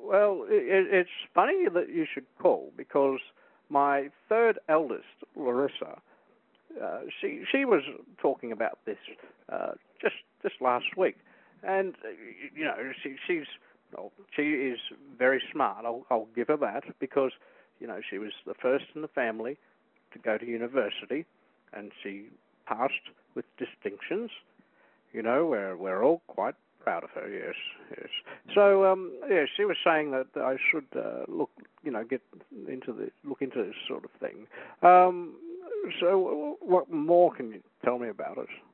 Well, it's funny that you should call because my third eldest, Larissa, she was talking about this just last week, and she's well, she is very smart. I'll give her that because she was the first in the family to go to university, and she passed with distinctions. We're all quite proud of her. Yes, yes. So she was saying that I should look into this sort of thing. So what more can you tell me about it?